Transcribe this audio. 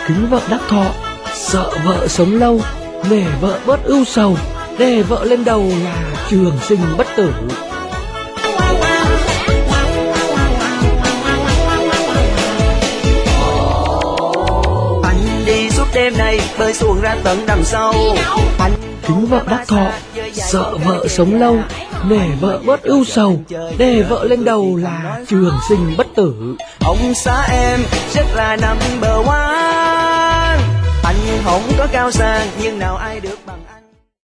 Kính vợ đắc thọ, sợ vợ sống lâu, nể vợ bớt ưu sầu, đề vợ lên đầu là trường sinh bất tử. Anh đi suốt đêm này bơi xuồng ra tận đằng sâu. Anh Kính vợ đắc thọ, sợ vợ sống lâu, nể vợ bớt ưu sầu, đề vợ lên đầu là trường sinh bất tử. ông xã em rất là number one. Anh không có cao sang nhưng nào ai được bằng anh.